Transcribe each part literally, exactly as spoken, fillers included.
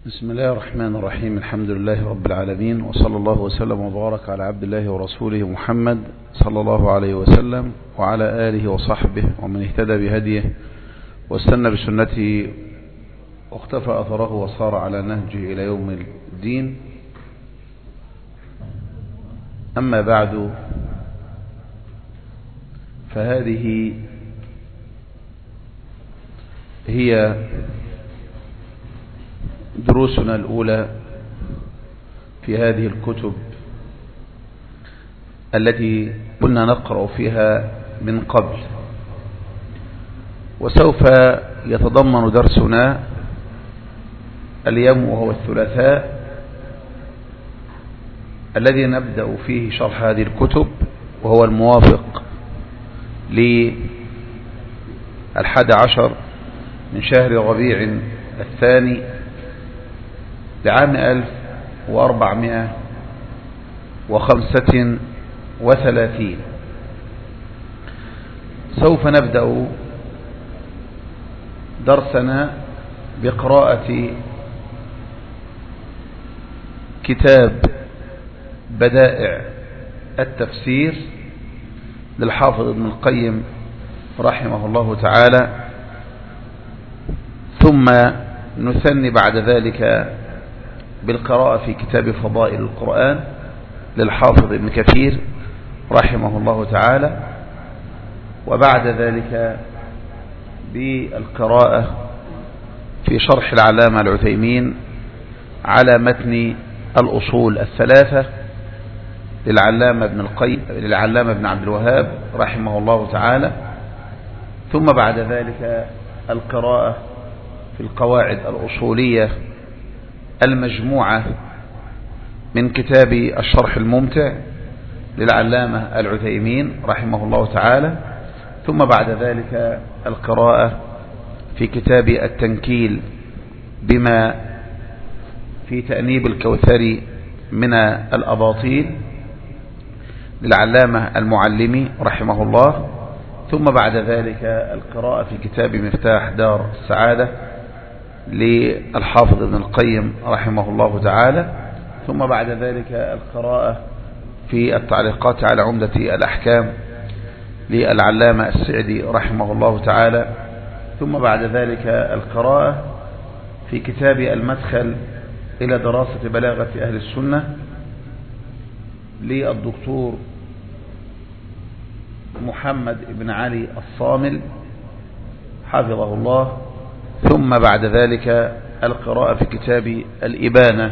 بسم الله الرحمن الرحيم. الحمد لله رب العالمين، وصلى الله وسلم وبارك على عبد الله ورسوله محمد صلى الله عليه وسلم وعلى آله وصحبه ومن اهتدى بهديه واستنى بسنته واختفى أثره وصار على نهجه إلى يوم الدين. أما بعد، فهذه هي دروسنا الأولى في هذه الكتب التي كنا نقرأ فيها من قبل، وسوف يتضمن درسنا اليوم وهو الثلاثاء الذي نبدأ فيه شرح هذه الكتب، وهو الموافق للحادي عشر من شهر ربيع الثاني لعام ألف وأربعمائة وخمسة وثلاثين. سوف نبدأ درسنا بقراءة كتاب بدائع التفسير للحافظ ابن القيم رحمه الله تعالى، ثم نثني بعد ذلك بالقراءة في كتاب فضائل القرآن للحافظ ابن كثير رحمه الله تعالى، وبعد ذلك بالقراءة في شرح العلامة العثيمين على متن الأصول الثلاثة للعلامة ابن القيم للعلامة ابن عبد الوهاب رحمه الله تعالى، ثم بعد ذلك القراءة في القواعد الأصولية المجموعة من كتاب الشرح الممتع للعلامة العثيمين رحمه الله تعالى، ثم بعد ذلك القراءة في كتاب التنكيل بما في تأنيب الكوثري من الأباطيل للعلامة المعلمي رحمه الله، ثم بعد ذلك القراءة في كتاب مفتاح دار السعادة للحافظ ابن القيم رحمه الله تعالى، ثم بعد ذلك القراءة في التعليقات على عمدة الأحكام للعلامة السعدي رحمه الله تعالى، ثم بعد ذلك القراءة في كتاب المدخل إلى دراسة بلاغة أهل السنة للدكتور محمد بن علي الصامل حفظه الله، ثم بعد ذلك القراءة في كتاب الإبانة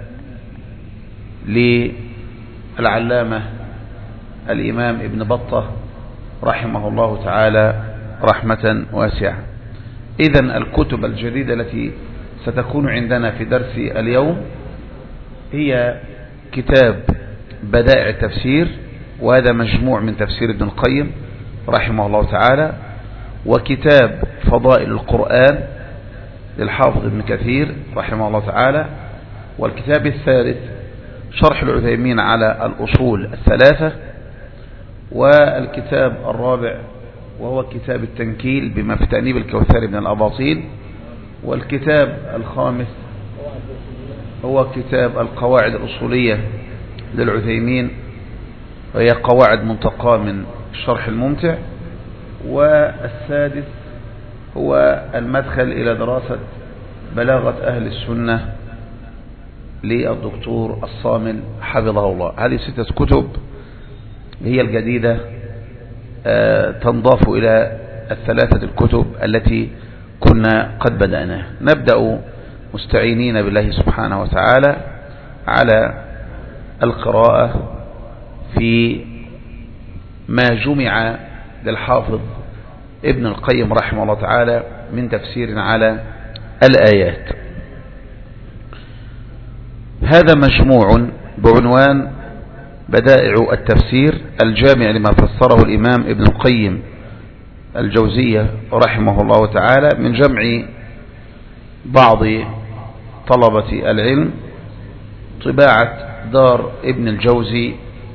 للعلامة الإمام ابن بطة رحمه الله تعالى رحمة واسعة. إذن الكتب الجديدة التي ستكون عندنا في درس اليوم هي كتاب بدائع التفسير، وهذا مجموع من تفسير ابن القيم رحمه الله تعالى، وكتاب فضائل القرآن للحافظ ابن كثير رحمه الله تعالى، والكتاب الثالث شرح العثيمين على الأصول الثلاثة، والكتاب الرابع وهو كتاب التنكيل بما في تأنيب الكوثري من الأباطيل، والكتاب الخامس هو كتاب القواعد الأصولية للعثيمين، وهي قواعد منتقاة من الشرح الممتع، والسادس هو المدخل إلى دراسة بلاغة أهل السنة للدكتور الصامل حفظه الله. هذه ستة كتب هي الجديدة تنضاف إلى الثلاثة الكتب التي كنا قد بدأناها. نبدأ مستعينين بالله سبحانه وتعالى على القراءة في ما جمع للحافظ ابن القيم رحمه الله تعالى من تفسير على الآيات. هذا مجموع بعنوان بدائع التفسير الجامع لما فسره الإمام ابن القيم الجوزية رحمه الله تعالى من جمع بعض طلبة العلم، طباعة دار ابن الجوزي.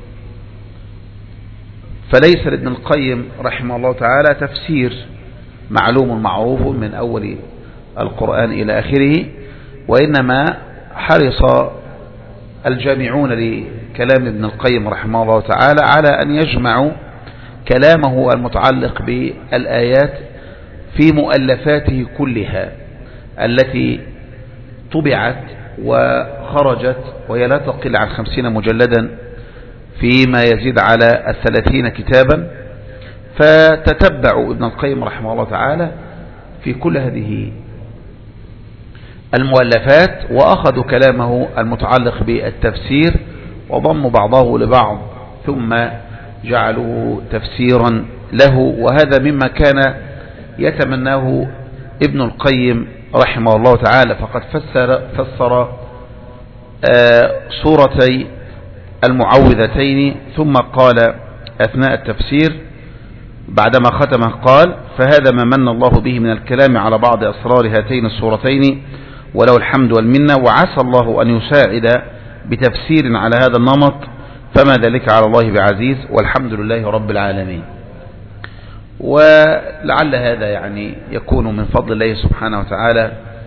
فليس لابن القيم رحمه الله تعالى تفسير معلوم معروف من أول القرآن إلى آخره، وإنما حرص الجامعون لكلام ابن القيم رحمه الله تعالى على أن يجمعوا كلامه المتعلق بالآيات في مؤلفاته كلها التي طبعت وخرجت، وهي لا تقل عن خمسين مجلدا فيما يزيد على الثلاثين كتابا. فتتبعوا ابن القيم رحمه الله تعالى في كل هذه المؤلفات وأخذوا كلامه المتعلق بالتفسير وضموا بعضه لبعض ثم جعلوه تفسيرا له، وهذا مما كان يتمناه ابن القيم رحمه الله تعالى. فقد فسر, فسر سورتي المعوذتين ثم قال أثناء التفسير بعدما ختمه قال: فهذا ما من الله به من الكلام على بعض أسرار هاتين السورتين وله الحمد والمنة، وعسى الله أن يساعد بتفسير على هذا النمط، فما ذلك على الله بعزيز، والحمد لله رب العالمين. ولعل هذا يعني يكون من فضل الله سبحانه وتعالى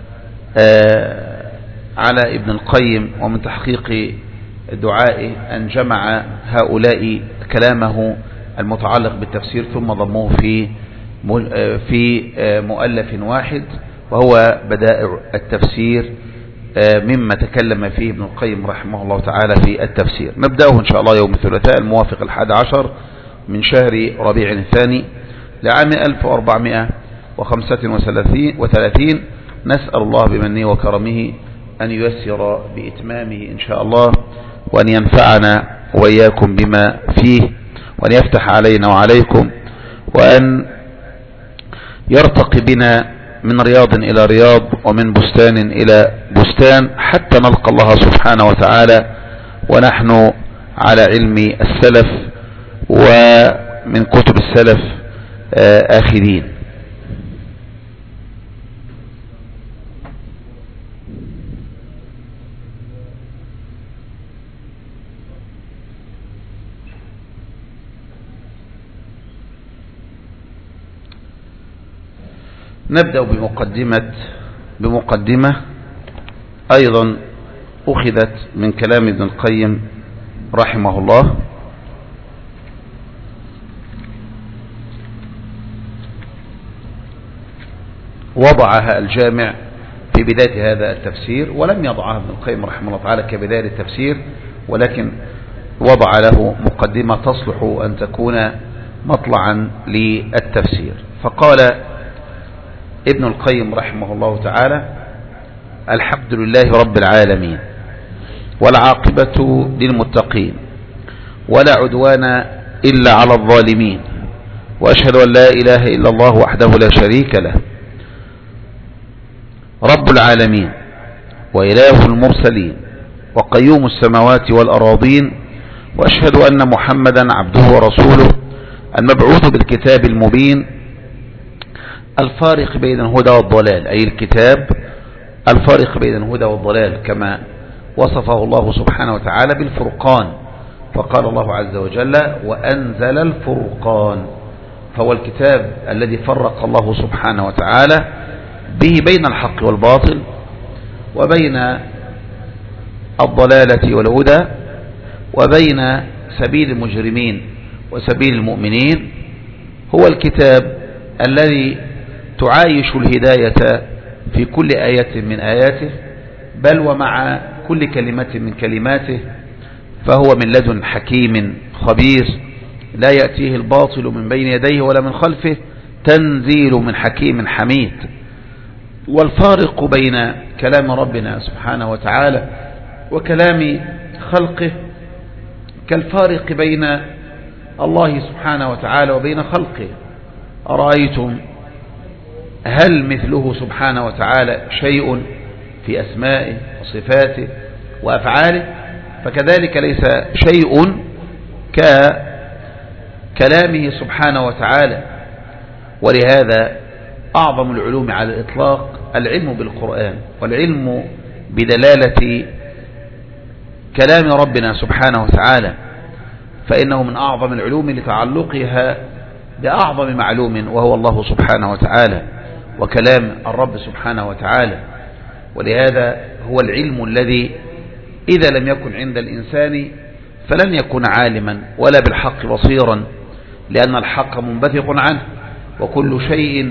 على ابن القيم ومن تحقيق دعائه أن جمع هؤلاء كلامه المتعلق بالتفسير ثم ضموه في في مؤلف واحد، وهو بدائع التفسير مما تكلم فيه ابن القيم رحمه الله تعالى في التفسير. نبدأه إن شاء الله يوم الثلاثاء الموافق الحادي عشر من شهر ربيع الثاني لعام ألف وأربعمائة وخمسة وثلاثين. نسأل الله بمنه وكرمه أن ييسر بإتمامه إن شاء الله، وأن ينفعنا وإياكم بما فيه، وأن يفتح علينا وعليكم، وأن يرتقي بنا من رياض إلى رياض ومن بستان إلى بستان حتى نلقى الله سبحانه وتعالى ونحن على علم السلف ومن كتب السلف آخذين. نبدأ بمقدمة بمقدمة أيضا أخذت من كلام ابن القيم رحمه الله، وضعها الجامع في بداية هذا التفسير، ولم يضعها ابن القيم رحمه الله تعالى كبداية التفسير، ولكن وضع له مقدمة تصلح أن تكون مطلعا للتفسير. فقال ابن القيم رحمه الله تعالى: الحمد لله رب العالمين، والعاقبة للمتقين، ولا عدوان إلا على الظالمين، وأشهد أن لا إله إلا الله وحده لا شريك له رب العالمين وإله المرسلين وقيوم السماوات والأراضين، وأشهد أن محمدا عبده ورسوله المبعوث بالكتاب المبين الفارق بين الهدى والضلال، أي الكتاب الفارق بين الهدى والضلال كما وصفه الله سبحانه وتعالى بالفرقان. فقال الله عز وجل: وأنزل الفرقان، فهو الكتاب الذي فرق الله سبحانه وتعالى به بين الحق والباطل وبين الضلالة والهدى وبين سبيل المجرمين وسبيل المؤمنين. هو الكتاب الذي تعايش الهداية في كل آية من آياته، بل ومع كل كلمة من كلماته، فهو من لدن حكيم خبير لا يأتيه الباطل من بين يديه ولا من خلفه، تنزيل من حكيم حميد. والفارق بين كلام ربنا سبحانه وتعالى وكلام خلقه كالفارق بين الله سبحانه وتعالى وبين خلقه. أرأيتم هل مثله سبحانه وتعالى شيء في أسمائه وصفاته وأفعاله؟ فكذلك ليس شيء ككلامه سبحانه وتعالى. ولهذا أعظم العلوم على الإطلاق العلم بالقرآن، والعلم بدلالة كلام ربنا سبحانه وتعالى، فإنه من أعظم العلوم لتعلقها بأعظم معلوم وهو الله سبحانه وتعالى وكلام الرب سبحانه وتعالى. ولهذا هو العلم الذي إذا لم يكن عند الإنسان فلن يكون عالما ولا بالحق بصيرا، لأن الحق منبثق عنه وكل شيء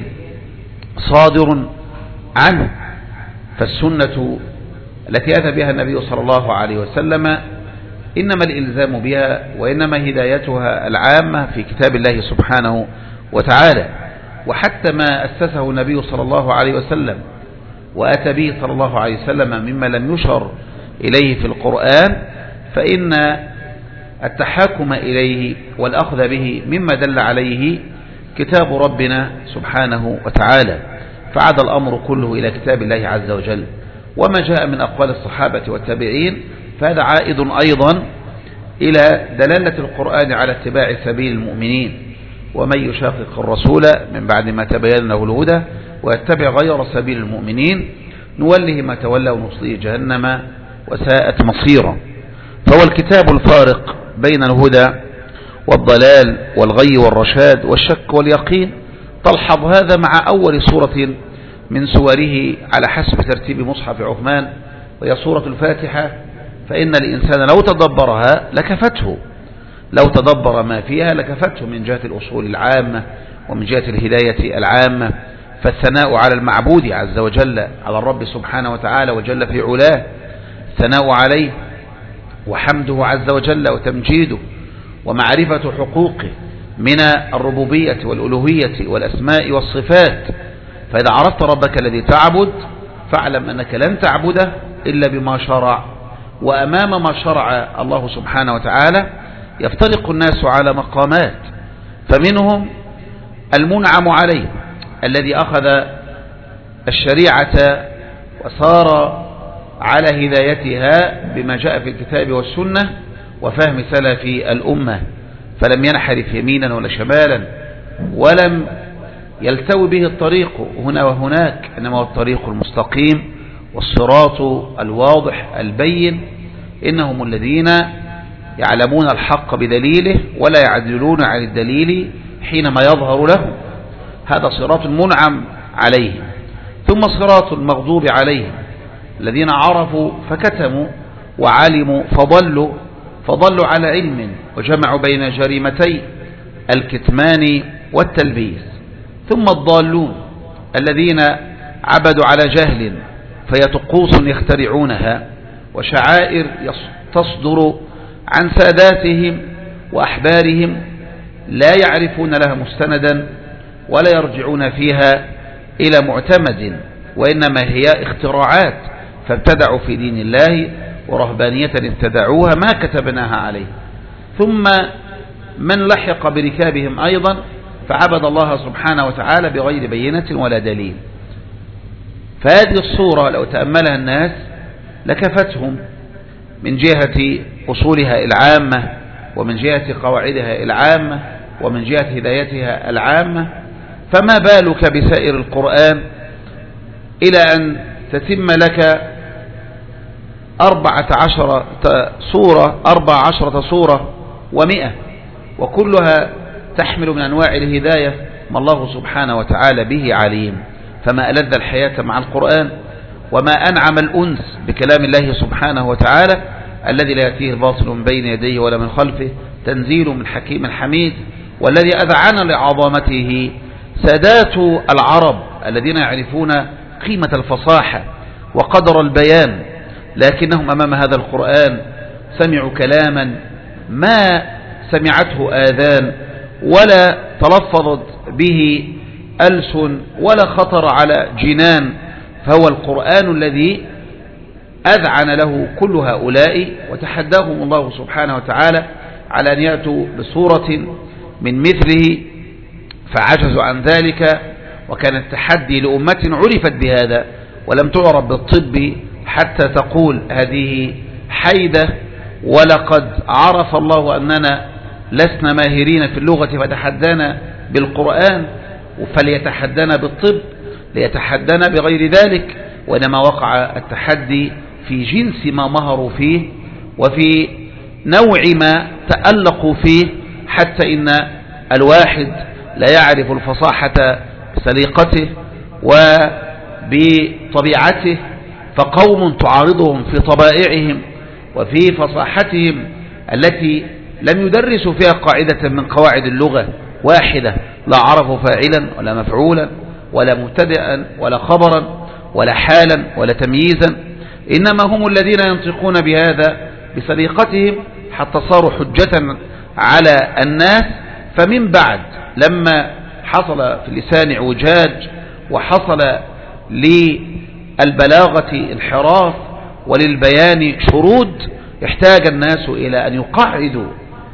صادر عنه. فالسنة التي أتى بها النبي صلى الله عليه وسلم إنما الإلزام بها وإنما هدايتها العامة في كتاب الله سبحانه وتعالى. وحتى ما أسسه النبي صلى الله عليه وسلم وأتى به صلى الله عليه وسلم مما لم يشر إليه في القرآن، فإن التحاكم إليه والأخذ به مما دل عليه كتاب ربنا سبحانه وتعالى. فعاد الأمر كله إلى كتاب الله عز وجل، وما جاء من أقوال الصحابة والتابعين فهذا عائد أيضا إلى دلالة القرآن على اتباع سبيل المؤمنين. ومن يشاقق الرسول من بعد ما تبين له الهدى ويتبع غير سبيل المؤمنين نوله ما تولى ونصليه جهنم وساءت مصيرا. فهو الكتاب الفارق بين الهدى والضلال والغي والرشاد والشك واليقين. تلحظ هذا مع أول سورة من سوره على حسب ترتيب مصحف عثمان، وهي سورة الفاتحة. فإن الإنسان لو تدبرها لكفته، لو تدبر ما فيها لكفته من جهة الأصول العامة ومن جهة الهداية العامة. فالثناء على المعبود عز وجل، على الرب سبحانه وتعالى وجل في علاه، الثناء عليه وحمده عز وجل وتمجيده ومعرفة حقوقه من الربوبية والألوهية والأسماء والصفات. فإذا عرفت ربك الذي تعبد فاعلم أنك لن تعبده إلا بما شرع. وأمام ما شرع الله سبحانه وتعالى يفترق الناس على مقامات، فمنهم المنعم عليه الذي أخذ الشريعة وصار على هدايتها بما جاء في الكتاب والسنة وفهم سلف الأمة، فلم ينحرف يمينا ولا شمالا ولم يلتوي به الطريق هنا وهناك، إنما هو الطريق المستقيم والصراط الواضح البين. إنهم الذين يعلمون الحق بدليله ولا يعدلون عن الدليل حينما يظهر لهم. هذا صراط منعم عليهم. ثم صراط المغضوب عليهم الذين عرفوا فكتموا وعلموا فضلوا فضلوا على علم وجمعوا بين جريمتي الكتمان والتلبيس. ثم الضالون الذين عبدوا على جهل فهي طقوس يخترعونها وشعائر تصدر عن ساداتهم وأحبارهم لا يعرفون لها مستندا ولا يرجعون فيها إلى معتمد، وإنما هي اختراعات. فابتدعوا في دين الله ورهبانية ابتدعوها ما كتبناها عليه. ثم من لحق بركابهم أيضا فعبد الله سبحانه وتعالى بغير بينة ولا دليل. فهذه الصورة لو تأملها الناس لكفتهم من جهة أصولها العامة ومن جهة قواعدها العامة ومن جهة هدايتها العامة. فما بالك بسائر القرآن إلى أن تتم لك أربعة عشرة سورة أربع عشرة سورة ومئة، وكلها تحمل من أنواع الهداية ما الله سبحانه وتعالى به عليم. فما ألذ الحياة مع القرآن وما أنعم الأنس بكلام الله سبحانه وتعالى الذي لا يأتيه الباطل من بين يديه ولا من خلفه، تنزيل من حكيم حميد. والذي أذعن لعظمته سادات العرب الذين يعرفون قيمة الفصاحة وقدر البيان، لكنهم أمام هذا القرآن سمعوا كلاما ما سمعته آذان ولا تلفظت به ألسن ولا خطر على جنان. فهو القرآن الذي أذعن له كل هؤلاء، وتحداهم الله سبحانه وتعالى على أن يأتوا بصورة من مثله فعجزوا عن ذلك. وكان التحدي لأمة عرفت بهذا ولم تعرف بالطب حتى تقول هذه حيدة، ولقد عرف الله أننا لسنا ماهرين في اللغة فتحدانا بالقرآن، فليتحدانا بالطب ليتحدانا بغير ذلك. وإنما وقع التحدي في جنس ما مهروا فيه وفي نوع ما تألقوا فيه، حتى إن الواحد لا يعرف الفصاحة بسليقته وبطبيعته فقوم تعارضهم في طبائعهم وفي فصاحتهم التي لم يدرسوا فيها قاعدة من قواعد اللغة واحدة، لا عرفوا فاعلا ولا مفعولا ولا مبتدأ ولا خبرا ولا حالا ولا تمييزا، إنما هم الذين ينطقون بهذا بسليقتهم حتى صاروا حجة على الناس. فمن بعد لما حصل في اللسان اعوجاج وحصل للبلاغة انحراف وللبيان شرود، احتاج الناس إلى أن يقعدوا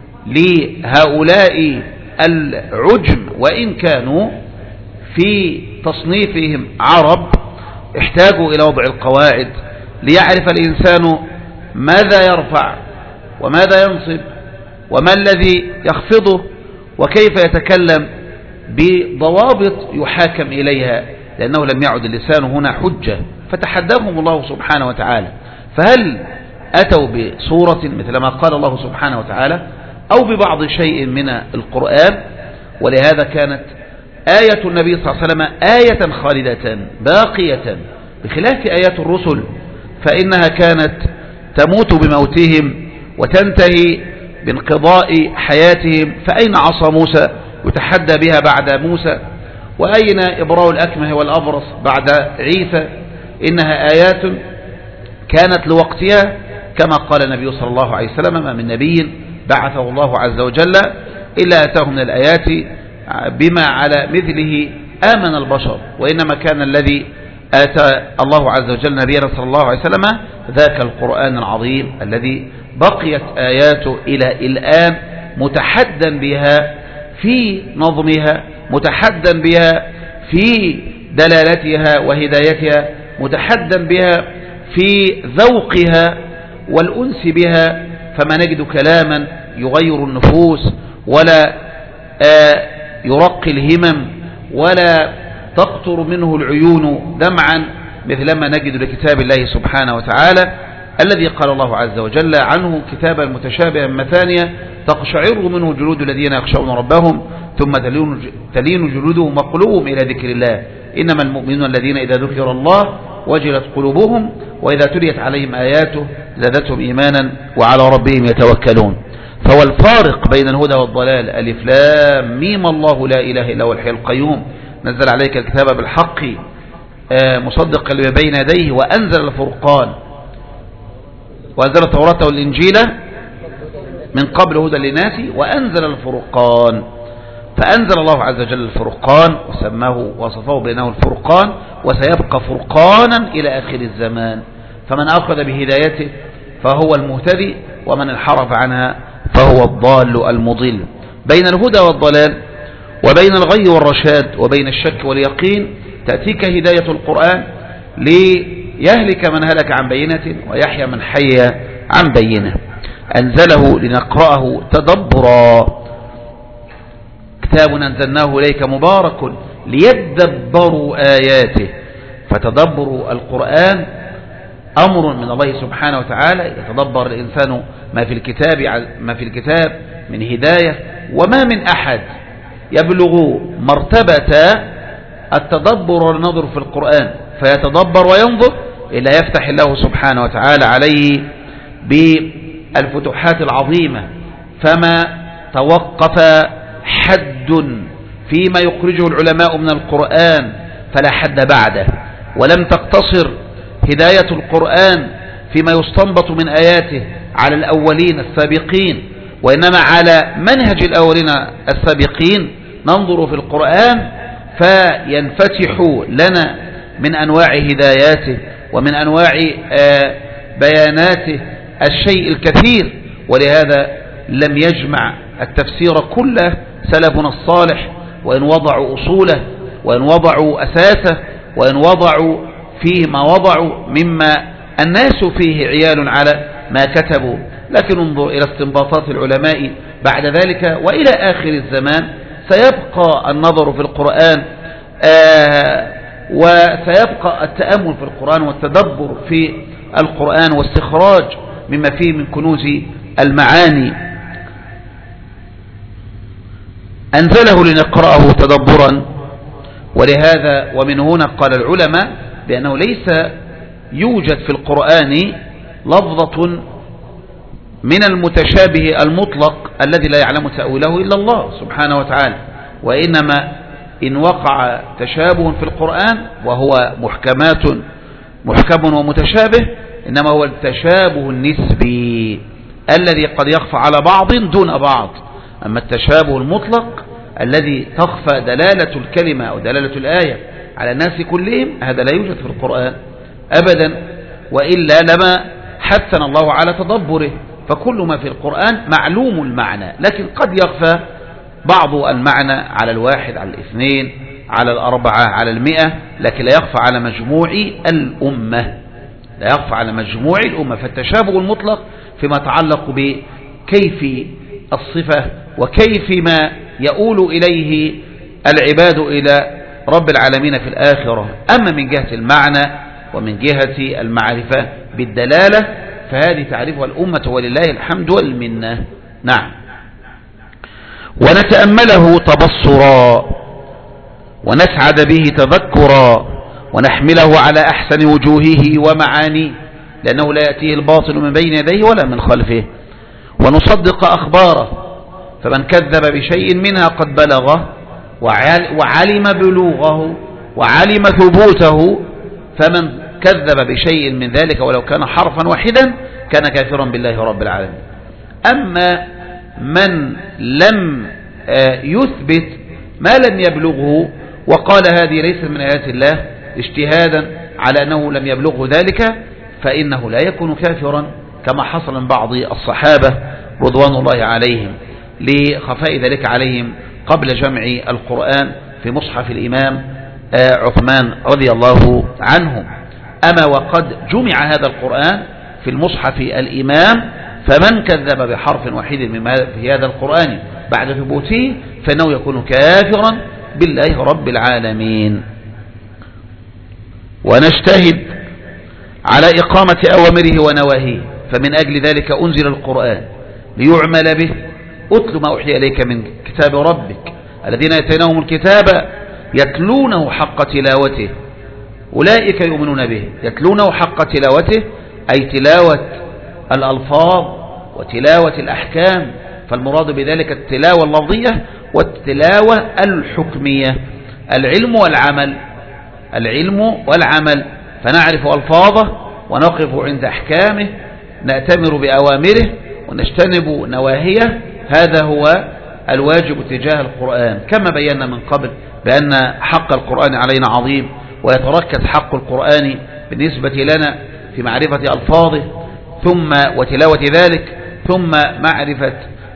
لهؤلاء العجم وإن كانوا في تصنيفهم عرب، احتاجوا إلى وضع القواعد ليعرف الإنسان ماذا يرفع وماذا ينصب وما الذي يخفضه وكيف يتكلم بضوابط يحاكم إليها، لأنه لم يعد اللسان هنا حجة. فتحداهم الله سبحانه وتعالى، فهل أتوا بصورة مثل ما قال الله سبحانه وتعالى أو ببعض شيء من القرآن؟ ولهذا كانت آية النبي صلى الله عليه وسلم آية خالدة باقية، بخلاف آيات الرسل فإنها كانت تموت بموتهم وتنتهي بانقضاء حياتهم. فأين عصا موسى يتحدى بها بعد موسى؟ وأين إبراء الأكمه والأبرص بعد عيسى؟ إنها آيات كانت لوقتها، كما قال النبي صلى الله عليه وسلم: ما من نبي بعثه الله عز وجل إلا أتاه من الآيات بما على مثله آمن البشر، وإنما كان الذي آتى الله عز وجل نبينا صلى الله عليه وسلم ذاك القرآن العظيم الذي بقيت آياته إلى الآن متحدا بها في نظمها، متحدا بها في دلالتها وهدايتها، متحدا بها في ذوقها والأنس بها. فما نجد كلاما يغير النفوس ولا يرقي الهمم ولا تقطر منه العيون دمعا مثل ما نجد لكتاب الله سبحانه وتعالى، الذي قال الله عز وجل عنه: كتابا متشابها مثانية تقشعر منه جلود الذين يخشون ربهم ثم تلين جلودهم وقلوبهم إلى ذكر الله، إنما المؤمنون الذين إذا ذكر الله وجلت قلوبهم وإذا تليت عليهم آياته زادتهم إيمانا وعلى ربهم يتوكلون. فهو الفارق بين الهدى والضلال. ألف لام ميم الله لا إله إلا هو الحي القيوم نزل عليك الكتاب بالحق مصدقا لما بين يديه وأنزل الفرقان وأنزل التوراة والإنجيل من قبل هدى للناس وأنزل الفرقان. فأنزل الله عز وجل الفرقان وسماه وصفه بأنه الفرقان، وسيبقى فرقانا إلى آخر الزمان. فمن أخذ بهدايته فهو المهتدي، ومن انحرف عنها فهو الضال المضل. بين الهدى والضلال وبين الغي والرشاد وبين الشك واليقين تأتيك هداية القرآن ليهلك من هلك عن بينة ويحيى من حي عن بينة. أنزله لنقرأه تدبرا، كتاب أنزلناه إليك مبارك ليدبروا آياته. فتدبر القرآن أمر من الله سبحانه وتعالى، يتدبر الإنسان ما في الكتاب ما في الكتاب من هداية. وما من أحد يبلغ مرتبة التدبر والنظر في القرآن فيتدبر وينظر إلا يفتح الله سبحانه وتعالى عليه بالفتوحات العظيمة. فما توقف حد فيما يخرجه العلماء من القرآن فلا حد بعده، ولم تقتصر هداية القرآن فيما يستنبط من آياته على الأولين السابقين، وإنما على منهج الأولين السابقين ننظر في القرآن فينفتح لنا من أنواع هداياته ومن أنواع بياناته الشيء الكثير. ولهذا لم يجمع التفسير كله سلفنا الصالح، وإن وضعوا أصوله وإن وضعوا أساسه وإن وضعوا فيه ما وضعوا مما الناس فيه عيال على ما كتبوا. لكن انظر إلى استنباطات العلماء بعد ذلك وإلى آخر الزمان سيبقى النظر في القرآن آه وسيبقى التأمل في القرآن والتدبر في القرآن واستخراج مما فيه من كنوز المعاني. أنزله لنقرأه تدبرا. ولهذا ومن هنا قال العلماء بأنه ليس يوجد في القرآن لفظة من المتشابه المطلق الذي لا يعلم تأويله إلا الله سبحانه وتعالى، وإنما إن وقع تشابه في القرآن وهو محكمات محكم ومتشابه إنما هو التشابه النسبي الذي قد يخفى على بعض دون بعض. أما التشابه المطلق الذي تخفى دلالة الكلمة أو دلالة الآية على الناس كلهم هذا لا يوجد في القرآن أبدا، وإلا لما حثنا الله على تدبره. فكل ما في القرآن معلوم المعنى، لكن قد يخفى بعض المعنى على الواحد، على الاثنين، على الأربعة، على المئة، لكن لا يخفى على مجموع الأمة، لا يخفى على مجموع الأمة. فالتشابه المطلق فيما يتعلق بكيف الصفة وكيف ما يؤول إليه العباد إلى رب العالمين في الآخرة. أما من جهة المعنى ومن جهة المعرفة بالدلالة فهذه تعرفها الأمة ولله الحمد والمنة. نعم. ونتأمله تبصرا ونسعد به تذكرا ونحمله على أحسن وجوهه ومعانيه، لأنه لا يأتيه الباطل من بين يديه ولا من خلفه. ونصدق أخباره، فمن كذب بشيء منها قد بلغه وعلم بلوغه وعلم ثبوته، فمن كذب بشيء من ذلك ولو كان حرفا واحدا كان كافرا بالله رب العالمين. أما من لم يثبت ما لم يبلغه وقال هذه ليست من آيات الله اجتهادا على أنه لم يبلغه ذلك فإنه لا يكون كافرا، كما حصل من بعض الصحابة رضوان الله عليهم لخفاء ذلك عليهم قبل جمع القرآن في مصحف الإمام عثمان رضي الله عنه. أما وقد جمع هذا القرآن في المصحف الإمام، فمن كذب بحرف واحد من في هذا القرآن بعد ثبوته فإنه يكون كافرا بالله رب العالمين. ونجتهد على إقامة أوامره ونواهيه، فمن أجل ذلك أنزل القرآن ليعمل به. أتل ما أوحي إليك من كتاب ربك الذين يتيناهم الكتاب يتلونه حق تلاوته أولئك يؤمنون به. يتلونه حق تلاوته أي تلاوة الألفاظ وتلاوة الأحكام، فالمراد بذلك التلاوة اللفظية والتلاوة الحكمية، العلم والعمل، العلم والعمل، فنعرف ألفاظه ونقف عند أحكامه، نأتمر بأوامره ونجتنب نواهيه. هذا هو الواجب تجاه القرآن، كما بينا من قبل بأن حق القرآن علينا عظيم، ويتركز حق القرآن بالنسبة لنا في معرفة ألفاظه ثم وتلاوة ذلك، ثم معرفة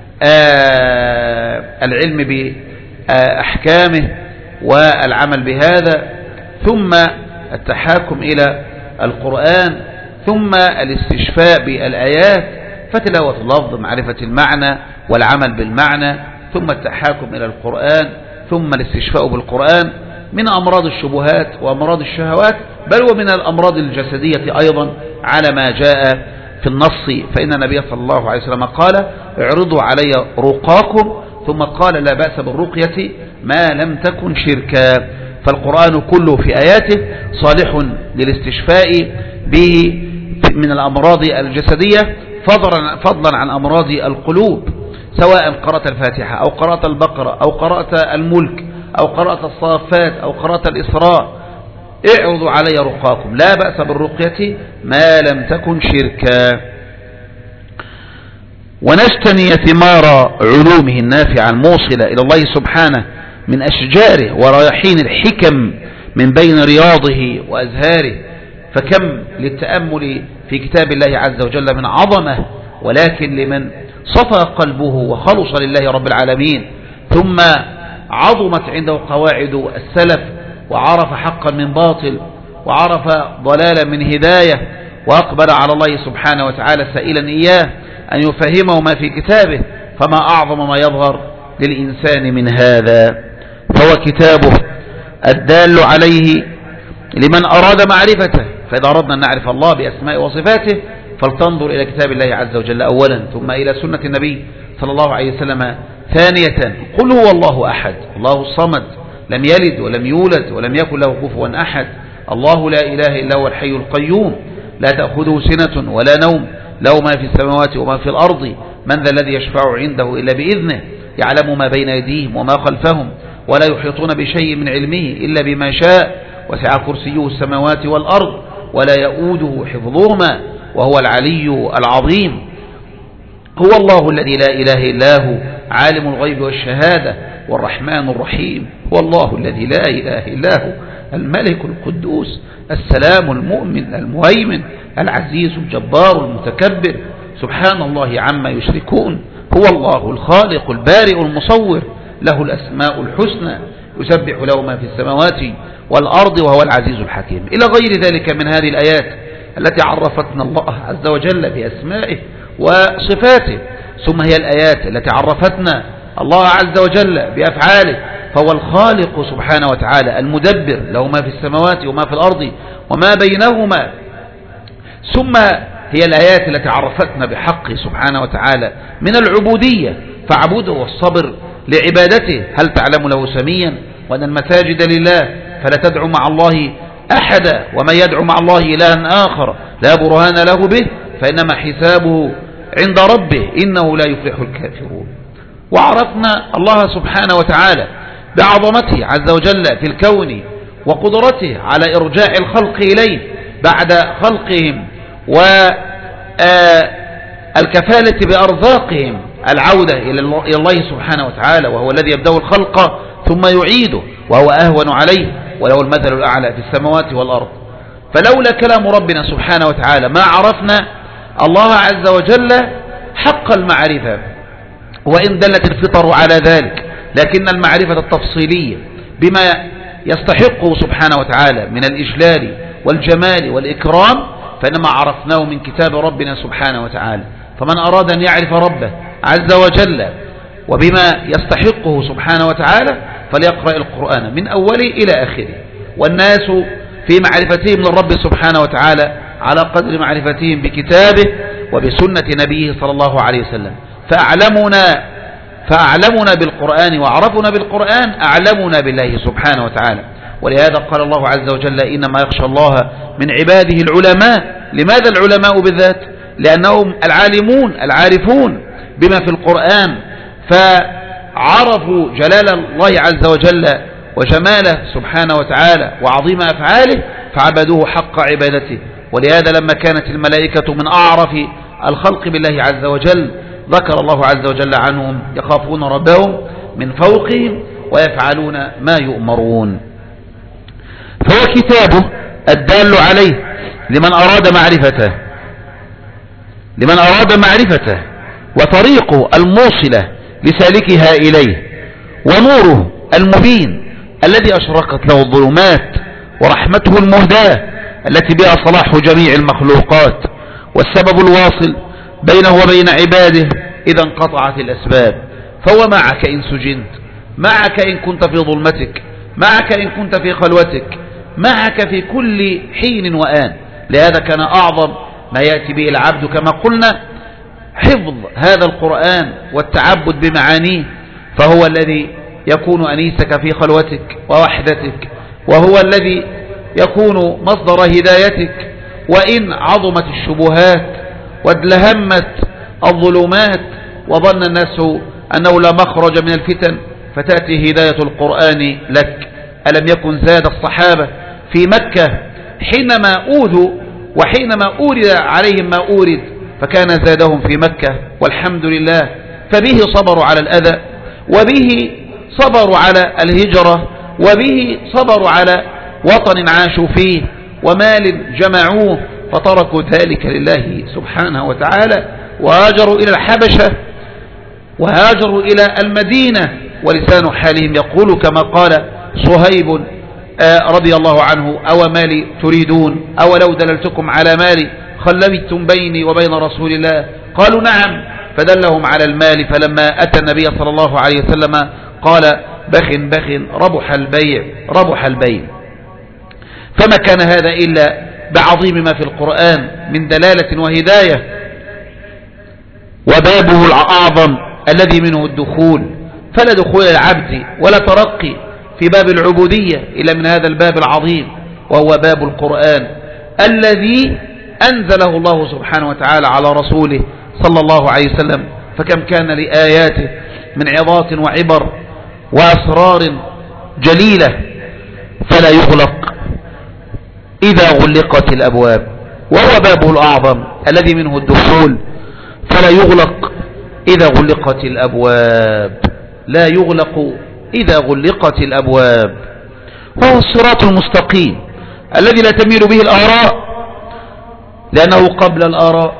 آه العلم بأحكامه والعمل بهذا، ثم التحاكم إلى القرآن، ثم الاستشفاء بالآيات، فتلاوة اللفظ معرفة المعنى والعمل بالمعنى، ثم التحاكم إلى القرآن، ثم الاستشفاء بالقرآن من أمراض الشبهات وأمراض الشهوات، بل ومن الأمراض الجسدية أيضا على ما جاء في النص. فإن النبي صلى الله عليه وسلم قال اعرضوا علي رقاكم، ثم قال لا بأس بالرقية ما لم تكن شركا. فالقرآن كله في آياته صالح للاستشفاء به من الأمراض الجسدية فضلا عن أمراض القلوب، سواء قرأت الفاتحة أو قرأت البقرة أو قرأت الملك أو قرأت الصافات أو قرأت الإسراء. اعرضوا علي رقاكم لا بأس بالرقية ما لم تكن شركا. ونجتني ثمار علومه النافعة الموصلة إلى الله سبحانه من أشجاره ورياحين الحكم من بين رياضه وأزهاره. فكم للتأمل في كتاب الله عز وجل من عظمة، ولكن لمن صفى قلبه وخلص لله رب العالمين ثم عظمت عنده قواعد السلف وعرف حقا من باطل وعرف ضلالا من هداية، وأقبل على الله سبحانه وتعالى سائلا إياه أن يفهمه ما في كتابه، فما أعظم ما يظهر للإنسان من هذا. فهو كتابه الدال عليه لمن أراد معرفته. فإذا أردنا أن نعرف الله بأسماء وصفاته فلتنظر إلى كتاب الله عز وجل أولا، ثم إلى سنة النبي صلى الله عليه وسلم ثانية. قل هو الله أحد الله الصمد لم يلد ولم يولد ولم يكن له كفوا أحد. الله لا إله إلا هو الحي القيوم لا تأخذه سنة ولا نوم له ما في السماوات وما في الأرض من ذا الذي يشفع عنده إلا بإذنه يعلم ما بين أيديهم وما خلفهم ولا يحيطون بشيء من علمه إلا بما شاء وسع كرسيه السماوات والأرض ولا يؤوده حفظهما وهو العلي العظيم. هو الله الذي لا إله إلا هو عالم الغيب والشهادة والرحمن الرحيم. هو الله الذي لا إله إلا هو الملك القدوس السلام المؤمن المهيمن العزيز الجبار المتكبر سبحان الله عما يشركون. هو الله الخالق البارئ المصور له الأسماء الحسنى يسبح له ما في السماوات والأرض وهو العزيز الحكيم إلى غير ذلك من هذه الآيات التي عرفتنا الله عز وجل بأسمائه وصفاته. ثم هي الآيات التي عرفتنا الله عز وجل بأفعاله فهو الخالق سبحانه وتعالى المدبر له ما في السماوات وما في الأرض وما بينهما. ثم هي الآيات التي عرفتنا بحقه سبحانه وتعالى من العبودية فاعبده والصبر لعبادته هل تعلم له سميا وأن المساجد لله فلا تدعو مع الله أحدا ومن يدعو مع الله إلها آخر لا برهان له به فإنما حسابه عند ربه إنه لا يفلح الكافرون. وعرفنا الله سبحانه وتعالى بعظمته عز وجل في الكون وقدرته على إرجاع الخلق إليه بعد خلقهم والكفالة بأرزاقهم العودة إلى الله سبحانه وتعالى وهو الذي يبدأ الخلق ثم يعيده وهو أهون عليه وله المثل الأعلى في السماوات والأرض. فلولا كلام ربنا سبحانه وتعالى ما عرفنا الله عز وجل حق المعرفة وإن دلت الفطر على ذلك لكن المعرفة التفصيلية بما يستحقه سبحانه وتعالى من الإجلال والجمال والإكرام فإنما عرفناه من كتاب ربنا سبحانه وتعالى. فمن أراد أن يعرف ربه عز وجل وبما يستحقه سبحانه وتعالى فليقرأ القرآن من أوله إلى آخره. والناس في معرفتهم للرب سبحانه وتعالى على قدر معرفتهم بكتابه وبسنة نبيه صلى الله عليه وسلم. فأعلمنا فأعلمنا بالقرآن وعرفنا بالقرآن أعلمنا بالله سبحانه وتعالى. ولهذا قال الله عز وجل إنما يخشى الله من عباده العلماء. لماذا العلماء بالذات؟ لأنهم العالمون العارفون بما في القرآن فعرفوا جلال الله عز وجل وجماله سبحانه وتعالى وعظيم أفعاله فعبدوه حق عبادته. ولهذا لما كانت الملائكة من أعرف الخلق بالله عز وجل ذكر الله عز وجل عنهم يخافون ربهم من فوقهم ويفعلون ما يؤمرون. فهو كتابه الدال عليه لمن أراد معرفته لمن أراد معرفته وطريقه الموصلة لسالكها إليه ونوره المبين الذي أشرقت له الظلمات ورحمته المهداة التي بها صلاح جميع المخلوقات والسبب الواصل بينه وبين عباده إذا انقطعت الأسباب. فهو معك إن سجنت معك إن كنت في ظلمتك معك إن كنت في خلوتك معك في كل حين وآن. لهذا كان أعظم ما يأتي به العبد كما قلنا حفظ هذا القرآن والتعبد بمعانيه فهو الذي يكون أنيسك في خلوتك ووحدتك وهو الذي يكون مصدر هدايتك وإن عظمت الشبهات وادلهمت الظلمات وظن الناس أنه لا مخرج من الفتن فتأتي هداية القرآن لك. ألم يكن زاد الصحابة في مكة حينما أوذوا وحينما أورد عليهم ما أورد فكان زادهم في مكة والحمد لله. فبه صبروا على الأذى وبه صبروا على الهجرة وبه صبروا على وطن عاشوا فيه ومال جمعوه فتركوا ذلك لله سبحانه وتعالى وهاجروا إلى الحبشة وهاجروا إلى المدينة ولسان حالهم يقول كما قال صهيب رضي الله عنه أو مالي تريدون أو لو دللتكم على مالي خلبتم بيني وبين رسول الله قالوا نعم فدلهم على المال. فلما أتى النبي صلى الله عليه وسلم قال بخ بخ ربح البيع ربح البيع. فما كان هذا إلا بعظيم ما في القرآن من دلالة وهداية وبابه الأعظم الذي منه الدخول. فلا دخول العبد ولا ترقي في باب العبودية إلا من هذا الباب العظيم وهو باب القرآن الذي أنزله الله سبحانه وتعالى على رسوله صلى الله عليه وسلم. فكم كان لآياته من عظات وعبر وأسرار جليلة، فلا يغلق إذا غلقت الأبواب، وهو بابه الأعظم الذي منه الدخول، فلا يغلق إذا غلقت الأبواب، لا يغلق إذا غلقت الأبواب. وهو الصراط المستقيم الذي لا تميل به الآراء لأنه قبل الآراء،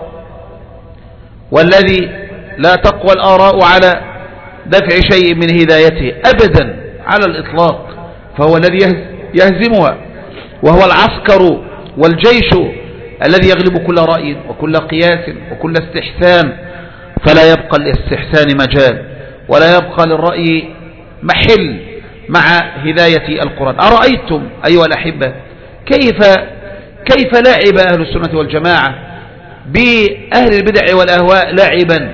والذي لا تقوى الآراء على دفع شيء من هدايته أبدا على الإطلاق، فهو الذي يهزمها، وهو العسكر والجيش الذي يغلب كل رأي وكل قياس وكل استحسان، فلا يبقى الاستحسان مجال ولا يبقى للرأي محل مع هداية القرآن. أرأيتم أيها الأحبة كيف كيف لعب أهل السنة والجماعة بأهل البدع والأهواء لعبا،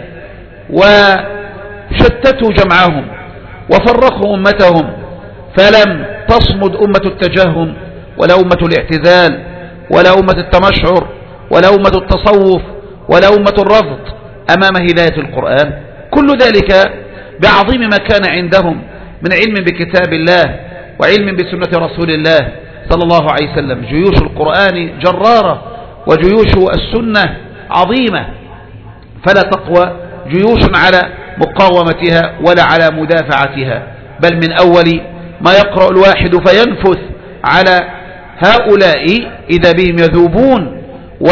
وشتتوا جمعهم وفرقوا أمتهم، فلم تصمد أمة التجهم ولا أمة الاعتزال ولا أمة التمشعر ولا أمة التصوف ولا أمة الرفض أمام هداية القرآن. كل ذلك بعظيم ما كان عندهم من علم بكتاب الله وعلم بسنة رسول الله صلى الله عليه وسلم. جيوش القرآن جرارة وجيوش السنة عظيمة، فلا تقوى جيوش على مقاومتها ولا على مدافعتها، بل من أول ما يقرأ الواحد فينفث على هؤلاء إذا بهم يذوبون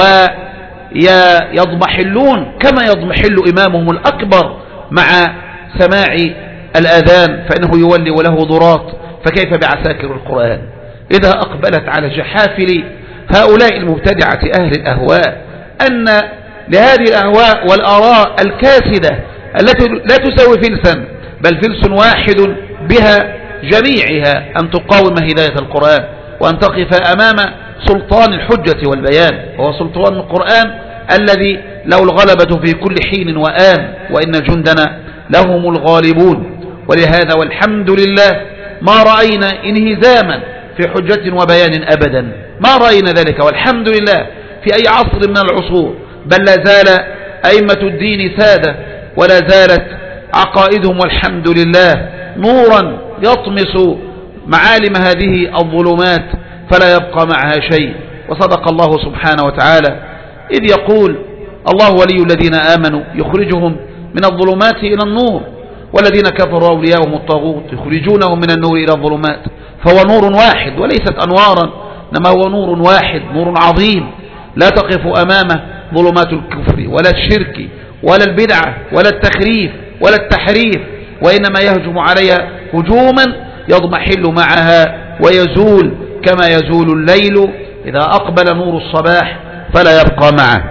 ويضمحلون كما يضمحل إمامهم الأكبر مع سماع الأذان، فإنه يولي وله ضراط، فكيف بعساكر القرآن إذا أقبلت على جحافل هؤلاء المبتدعة أهل الأهواء، أن لهذه الأهواء والآراء الكاسدة التي لا تساوي فلسا بل فلس واحد بها جميعها أن تقاوم هداية القرآن وأن تقف أمام سلطان الحجة والبيان، وهو سلطان القرآن الذي له الغلبة في كل حين وآن، وإن جندنا لهم الغالبون. ولهذا والحمد لله ما رأينا انهزاما في حجة وبيان أبدا، ما رأينا ذلك والحمد لله في أي عصر من العصور، بل لا زال أئمة الدين سادة ولا زالت عقائدهم والحمد لله نورا يطمس معالم هذه الظلمات فلا يبقى معها شيء. وصدق الله سبحانه وتعالى إذ يقول: الله ولي الذين آمنوا يخرجهم من الظلمات إلى النور، والذين كفروا أولياءهم الطاغوت يخرجونهم من النور إلى الظلمات. فهو نور واحد وليست أنوارا، إنما هو نور واحد، نور عظيم لا تقف أمامه ظلمات الكفر ولا الشرك ولا البدعة ولا التخريف ولا التحريف، وإنما يهجم عليها هجوما يضمحل معها ويزول كما يزول الليل إذا أقبل نور الصباح فلا يبقى معه.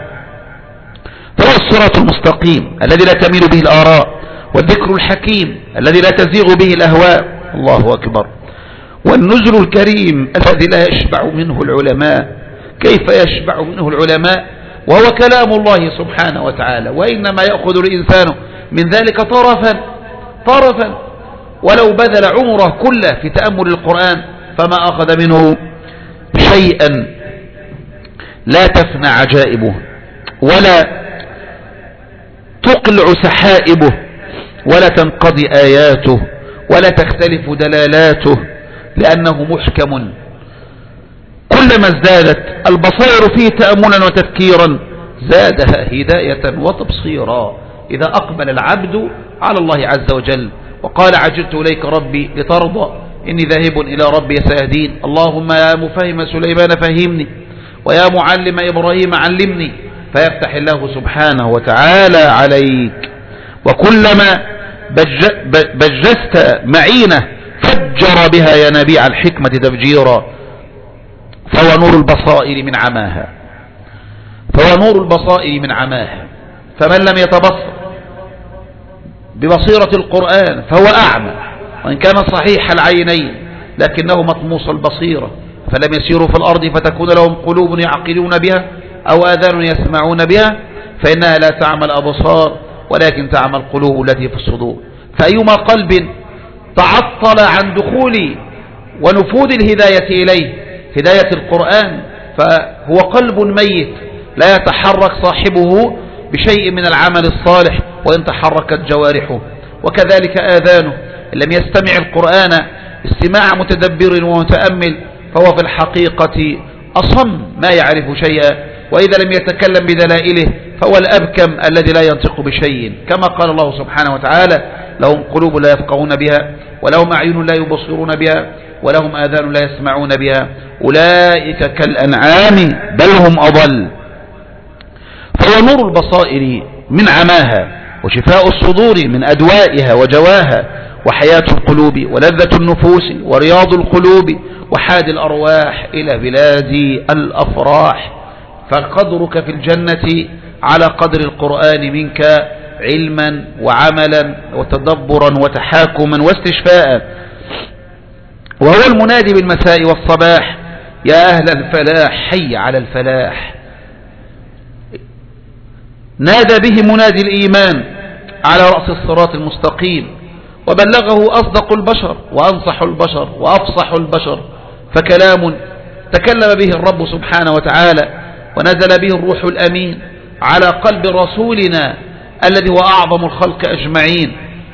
فهو الصراط المستقيم الذي لا تميل به الآراء، والذكر الحكيم الذي لا تزيغ به الأهواء. الله أكبر. والنزل الكريم الذي لا يشبع منه العلماء. كيف يشبع منه العلماء وهو كلام الله سبحانه وتعالى؟ وإنما يأخذ الإنسان من ذلك طرفا طرفا، ولو بذل عمره كله في تأمل القرآن فما أخذ منه شيئا لا تفنى عجائبه ولا تقلع سحائبه ولا تنقضي آياته ولا تختلف دلالاته، لأنه محكم. كلما ازدادت البصائر فيه تأملا وتفكيرا زادها هداية وتبصيرا إذا أقبل العبد على الله عز وجل وقال: عجلت إليك ربي لترضى إني ذاهب إلى ربي سيهدين. اللهم يا مفهم سليمان فهمني ويا معلم إبراهيم علمني، فيفتح الله سبحانه وتعالى عليك. وكلما بجست معينة فجر بها ينابيع الحكمة تفجيرا، فهو نور البصائر من عماها فهو نور البصائر من عماها فمن لم يتبصر ببصيرة القرآن فهو أعمى، وإن كان صحيح العينين لكنه مطموس البصيرة. فلم يسيروا في الأرض فتكون لهم قلوب يعقلون بها أو آذان يسمعون بها فإنها لا تعمى الأبصار ولكن تعمى القلوب التي في الصدور. فأيما قلب تعطل عن دخول ونفوذ الهداية إليه هداية القرآن فهو قلب ميت لا يتحرك صاحبه بشيء من العمل الصالح وإن تحركت جوارحه، وكذلك آذانه إن لم يستمع القرآن استماع متدبر ومتأمل فهو في الحقيقة أصم ما يعرف شيئا، وإذا لم يتكلم بدلائله فهو الأبكم الذي لا ينطق بشيء، كما قال الله سبحانه وتعالى لهم قلوب لا يفقهون بها ولهم أعين لا يبصرون بها ولهم آذان لا يسمعون بها أولئك كالأنعام بل هم أضل. فهو نور البصائر من عماها وشفاء الصدور من أدوائها وجواها وحياة القلوب ولذة النفوس ورياض القلوب وحاد الأرواح إلى بلاد الأفراح. فقدرك في الجنة على قدر القرآن منك علما وعملا وتدبرا وتحاكما واستشفاء. وهو المنادي بالمساء والصباح يا أهل الفلاح حي على الفلاح. نادى به منادي الإيمان على رأس الصراط المستقيم وبلغه أصدق البشر وأنصح البشر وأفصح البشر، فكلام تكلم به الرب سبحانه وتعالى ونزل به الروح الأمين على قلب رسولنا الذي هو أعظم الخلق أجمعين.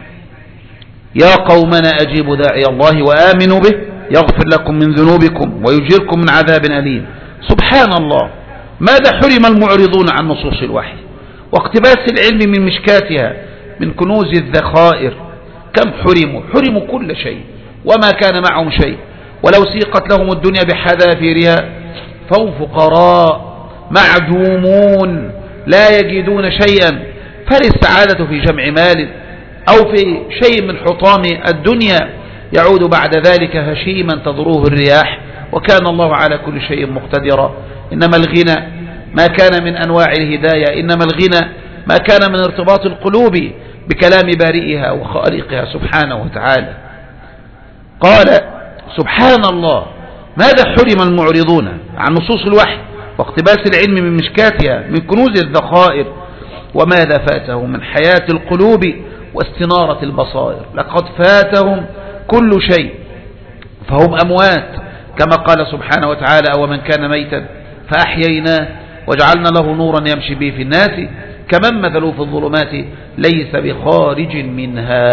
يا قومنا أجيبوا داعي الله وآمنوا به يغفر لكم من ذنوبكم ويجيركم من عذاب أليم. سبحان الله، ماذا حرم المعرضون عن نصوص الوحي واقتباس العلم من مشكاتها من كنوز الذخائر؟ كم حرموا حرموا كل شيء وما كان معهم شيء، ولو سيقت لهم الدنيا بحذافيرها فهم فقراء معدومون لا يجدون شيئا. فالسعادة في جمع مال أو في شيء من حطام الدنيا يعود بعد ذلك هشيما تضروه الرياح، وكان الله على كل شيء مقتدرا. إنما الغنى ما كان من أنواع الهداية، إنما الغنى ما كان من ارتباط القلوب بكلام بارئها وخالقها سبحانه وتعالى. قال سبحان الله، ماذا حرم المعرضون عن نصوص الوحي واقتباس العلم من مشكاتها من كنوز الذخائر، وماذا فاتهم من حياة القلوب واستنارة البصائر؟ لقد فاتهم كل شيء فهم أموات، كما قال سبحانه وتعالى أو من كان ميتا فأحييناه وجعلنا له نورا يمشي به في الناس كمن مثله في الظلمات ليس بخارج منها.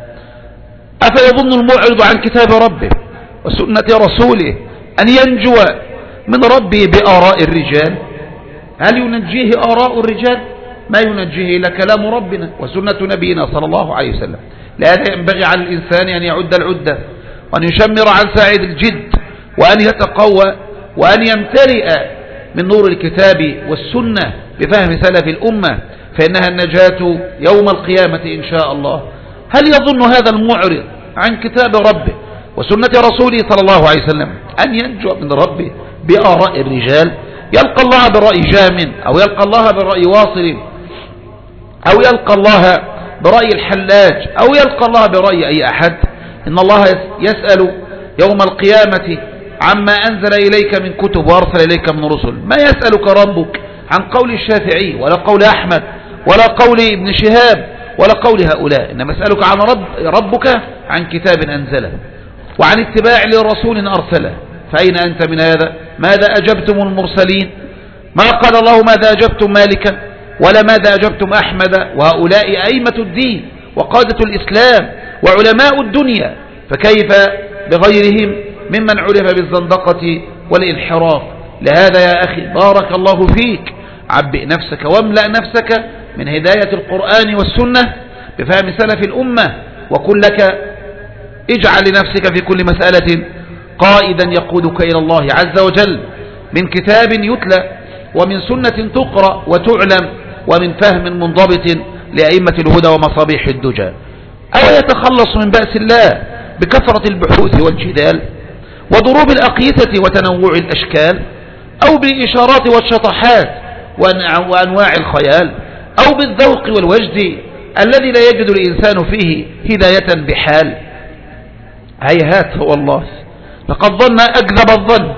أفيظن المعرض عن كتاب ربه وسنة رسوله أن ينجو من ربه بآراء الرجال؟ هل ينجيه آراء الرجال؟ ما ينجيه إلا كلام ربنا وسنة نبينا صلى الله عليه وسلم. لهذا ينبغي على الإنسان أن يعد العدة وأن يشمر عن ساعد الجد وأن يتقوى وأن يمتلئ من نور الكتاب والسنة بفهم سلف الأمة، فإنها النجاة يوم القيامة إن شاء الله. هل يظن هذا المعرض عن كتاب ربه وسنة رسوله صلى الله عليه وسلم أن ينجو من ربه بآراء الرجال؟ يلقى الله برأي جام أو يلقى الله برأي واصل أو يلقى الله برأي الحلاج أو يلقى الله برأي أي أحد؟ إن الله يسأل يوم القيامة عما أنزل إليك من كتب وأرسل إليك من رسل. ما يسألك ربك عن قول الشافعي ولا قول أحمد ولا قول ابن شهاب ولا قول هؤلاء، إنما يسألك عن رب ربك عن كتاب أنزله وعن اتباع لرسول أرسله. فأين أنت من هذا؟ ماذا أجبتم المرسلين؟ ما قال الله ماذا أجبتم مالكا ولا ماذا أجبتم أحمد، وهؤلاء أئمة الدين وقادة الإسلام وعلماء الدنيا، فكيف بغيرهم ممن عرف بالزندقة والانحراف؟ لهذا يا أخي بارك الله فيك عبئ نفسك واملأ نفسك من هداية القرآن والسنة بفهم سلف الأمة، وكن لك اجعل لنفسك في كل مسألة قائدا يقودك إلى الله عز وجل من كتاب يتلى ومن سنة تقرأ وتعلم ومن فهم منضبط لأئمة الهدى ومصابيح الدجى. أو يتخلص من بأس الله بكثرة البحوث والجدال وضروب الأقيسة وتنوع الأشكال، أو بالإشارات والشطحات وأنواع الخيال، أو بالذوق والوجد الذي لا يجد الإنسان فيه هداية بحال. هيهات والله، لقد ظن أكذب الظن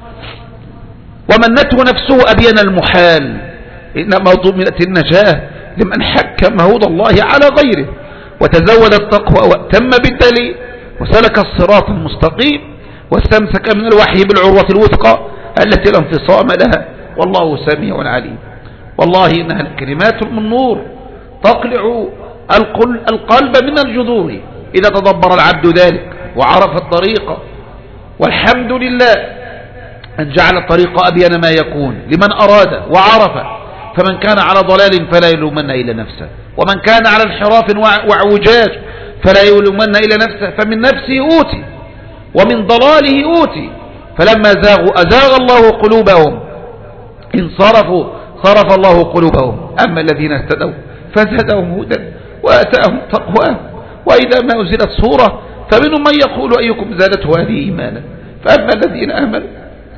ومنته نفسه أبين المحال. إنما ضمنت النجاة لمن حكم هدى الله على غيره وتزود التقوى واتم بالدليل وسلك الصراط المستقيم. واستمسك من الوحي بالعروة الوثقى التي لا انفصام لها، والله سميع عليم. والله إنها الكلمات من نور تقلع القلب من الجذور إذا تدبر العبد ذلك وعرف الطريقة. والحمد لله أن جعل الطريق أبين ما يكون لمن أراد وعرف، فمن كان على ضلال فلا يلومن إلى نفسه، ومن كان على انحراف وعوجاج فلا يلومن إلى نفسه، فمن نفسه أوتي ومن ضلاله أوتي. فلما زاغوا أزاغ الله قلوبهم، إن صرفوا صرف الله قلوبهم. أما الذين اهتدوا فزادهم هدى وآتاهم تقواهم. وإذا ما أنزلت سورة فمنهم من يقول أيكم زادته هذه إيمانا، فأما الذين آمنوا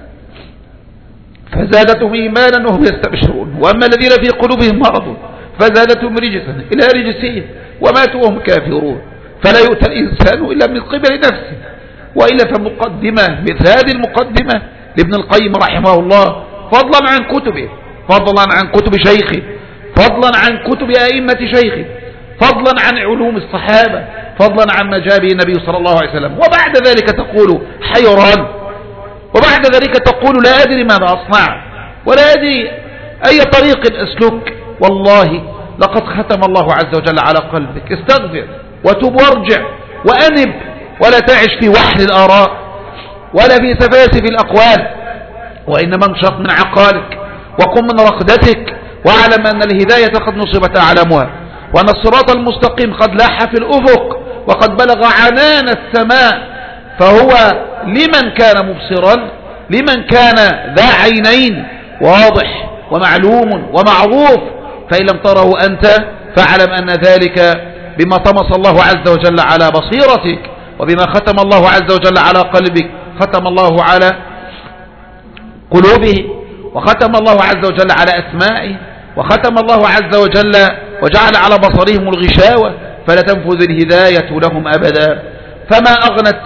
فزادتهم إيمانا وهم يستبشرون، وأما الذين في قلوبهم مرض فزادتهم رجسا إلى رجسهم وماتوا وهم كافرون. فلا يؤتى الإنسان إلا من قبل نفسه. وإلا فمقدمة مثل هذه المقدمة لابن القيم رحمه الله، فضلا عن كتبه، فضلا عن كتب شيخه، فضلا عن كتب أئمة شيخه، فضلا عن علوم الصحابة، فضلا عن مجابه النبي صلى الله عليه وسلم. وبعد ذلك تقول حيران، وبعد ذلك تقول لا أدري ماذا أصنع ولا أدري أي طريق أسلك. والله لقد ختم الله عز وجل على قلبك. استغفر وتوب وارجع وأنب، ولا تعش في وحل الآراء ولا في سفاسف الأقوال، وإنما انشط من عقالك وقم من رقدتك، واعلم أن الهداية قد نصبت أعلامها، وأن الصراط المستقيم قد لاح في الأفق وقد بلغ عنان السماء. فهو لمن كان مبصرا، لمن كان ذا عينين، واضح ومعلوم ومعروف. فإن لم تره أنت فاعلم أن ذلك بما طمس الله عز وجل على بصيرتك، وبما ختم الله عز وجل على قلبك. ختم الله على قلوبه، وختم الله عز وجل على أسمائه، وختم الله عز وجل وجعل على بصرهم الغشاوة، فلا تنفذ الهداية لهم أبدا. فما أغنت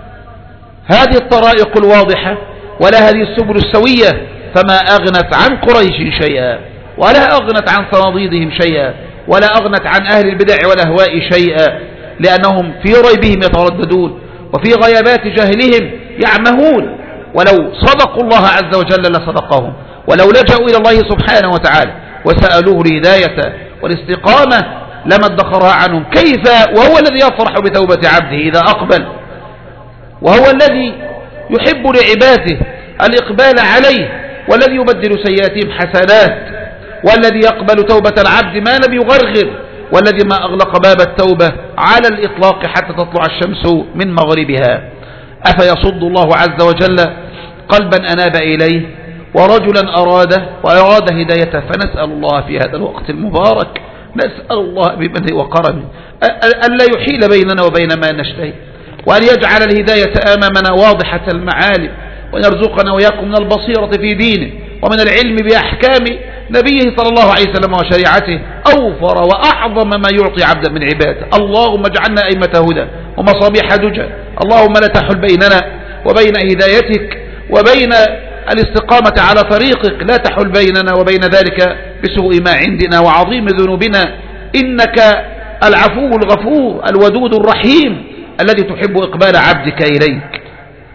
هذه الطرائق الواضحة ولا هذه السبل السوية، فما أغنت عن قريش شيئا، ولا أغنت عن صناديدهم شيئا، ولا أغنت عن أهل البدع والأهواء شيئا، لأنهم في ريبهم يترددون وفي غيابات جهلهم يعمهون. ولو صدقوا الله عز وجل لصدقهم، ولو لجأوا إلى الله سبحانه وتعالى وسألوه الهداية والاستقامة لما ادخرها عنهم. كيف وهو الذي يفرح بتوبة عبده إذا أقبل، وهو الذي يحب لعباده الإقبال عليه، والذي يبدل سيئاتهم حسنات، والذي يقبل توبة العبد ما لم يغرغر، والذي ما أغلق باب التوبة على الإطلاق حتى تطلع الشمس من مغربها. أفيصد الله عز وجل قلبا أناب إليه ورجلا أراده وأراد هدايته؟ فنسأل الله في هذا الوقت المبارك، نسأل الله بمنه وكرمه ألا يحيل بيننا وبين ما نشتهي، وأن يجعل الهداية أمامنا واضحة المعالم، وأن يرزقنا وإياكم من البصيرة في دينه ومن العلم بأحكام نبيه صلى الله عليه وسلم وشريعته أوفر وأعظم ما يعطي عبدا من عباده. اللهم اجعلنا أئمة هدى ومصابيح دجى. اللهم لا تحل بيننا وبين هدايتك وبين الاستقامة على طريقك، لا تحل بيننا وبين ذلك بسوء ما عندنا وعظيم ذنوبنا، إنك العفو الغفور الودود الرحيم الذي تحب إقبال عبدك إليك.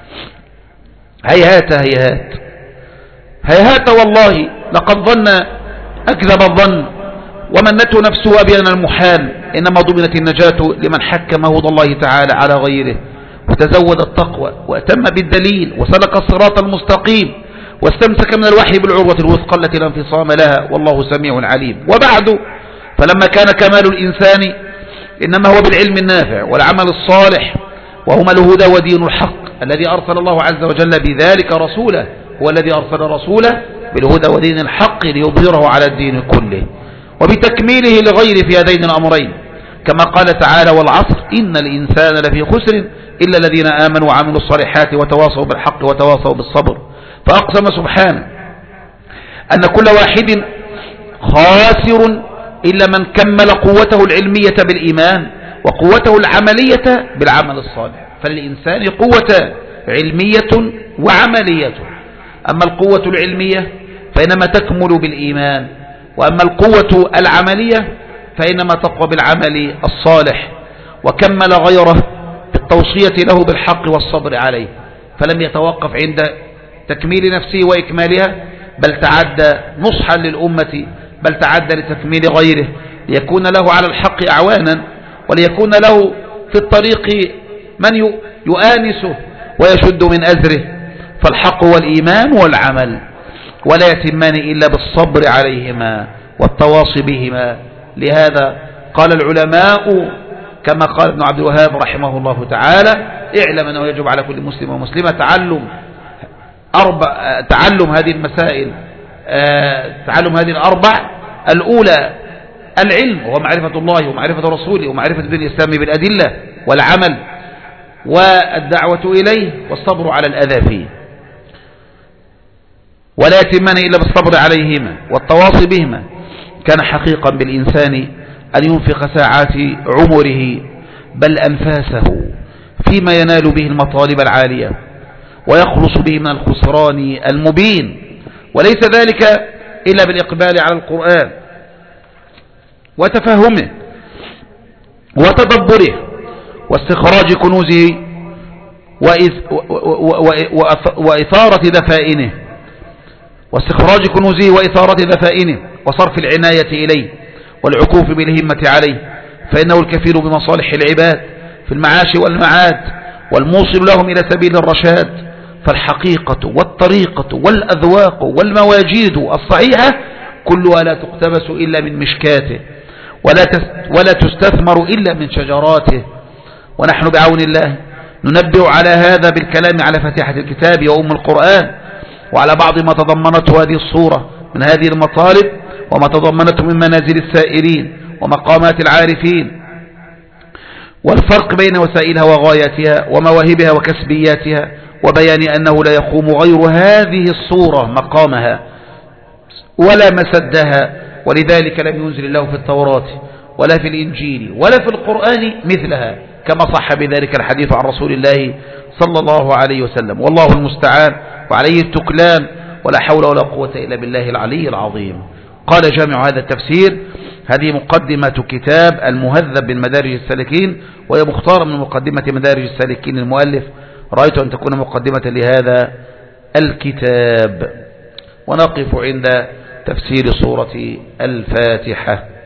هيهات هيهات هيهات والله لقد ظن أكذب الظن ومنته نفسه أبين المحال، إنما ضمنت النجاة لمن حكم هدى الله تعالى على غيره وتزود التقوى وأتم بالدليل وسلك الصراط المستقيم واستمسك من الوحي بالعروة الوثقى التي لا انفصام لها، والله سميع عليم. وبعد، فلما كان كمال الإنسان إنما هو بالعلم النافع والعمل الصالح، وهما الهدى ودين الحق الذي أرسل الله عز وجل بذلك رسوله، هو الذي أرسل رسوله بالهدى ودين الحق ليظهره على الدين كله وبتكميله لغيره في هذين الأمرين، كما قال تعالى: والعصر إن الإنسان لفي خسر إلا الذين آمنوا وعملوا الصالحات وتواصوا بالحق وتواصوا بالصبر. فأقسم سبحانه أن كل واحد خاسر إلا من كمل قوته العلمية بالإيمان وقوته العملية بالعمل الصالح. فللإنسان قوة علمية وعملية، أما القوة العلمية فإنما تكمل بالإيمان، وأما القوة العملية فإنما تقوى بالعمل الصالح. وكمل غيره بالتوصية له بالحق والصبر عليه، فلم يتوقف عند تكميل نفسه وإكمالها، بل تعدى نصحا للأمة، بل تعدى لتكميل غيره، ليكون له على الحق أعوانا، وليكون له في الطريق من يؤانسه ويشد من أزره. فالحق والإيمان والعمل، ولا يتمان إلا بالصبر عليهما والتواصي بهما. لهذا قال العلماء كما قال ابن عبد الوهاب رحمه الله تعالى: اعلم أنه يجب على كل مسلم ومسلمة تعلم أربع تعلم هذه المسائل تعلم هذه الأربع. الأولى العلم، وهو معرفة الله ومعرفة رسوله ومعرفة دين الإسلام بالأدلة والعمل والدعوة إليه والصبر على الأذى فيه، ولا يتمان إلا بالصبر عليهما والتواصي بهما. كان حقيقا بالإنسان أن ينفق ساعات عمره بل أنفاسه فيما ينال به المطالب العالية ويخلص به من الخسران المبين، وليس ذلك إلا بالإقبال على القرآن وتفهمه وتدبره واستخراج كنوزه وإثارة دفائنه واستخراج كنوزه وإثارة دفائنه وصرف العناية إليه والعكوف بالهمة عليه، فإنه الكفيل بمصالح العباد في المعاش والمعاد والموصل لهم إلى سبيل الرشاد. فالحقيقة والطريقة والأذواق والمواجيد الصحيحة كلها لا تقتبس إلا من مشكاته، ولا ولا تستثمر إلا من شجراته. ونحن بعون الله ننبه على هذا بالكلام على فاتحة الكتاب وأم القرآن، وعلى بعض ما تضمنته هذه الصورة من هذه المطالب، وما تضمنته من منازل السائرين ومقامات العارفين، والفرق بين وسائلها وغاياتها ومواهبها وكسبياتها، وبيان أنه لا يقوم غير هذه الصورة مقامها ولا مسدها. ولذلك لم ينزل الله في التوراة ولا في الإنجيل ولا في القرآن مثلها، كما صح بذلك الحديث عن رسول الله صلى الله عليه وسلم. والله المستعان وعليه التكلان، ولا حول ولا قوة إلا بالله العلي العظيم. قال جامع هذا التفسير: هذه مقدمة كتاب المهذب من مدارج السالكين، وهي مختارة من مقدمة مدارج السالكين المؤلف. رأيت أن تكون مقدمة لهذا الكتاب. ونقف عند تفسير سورة الفاتحة.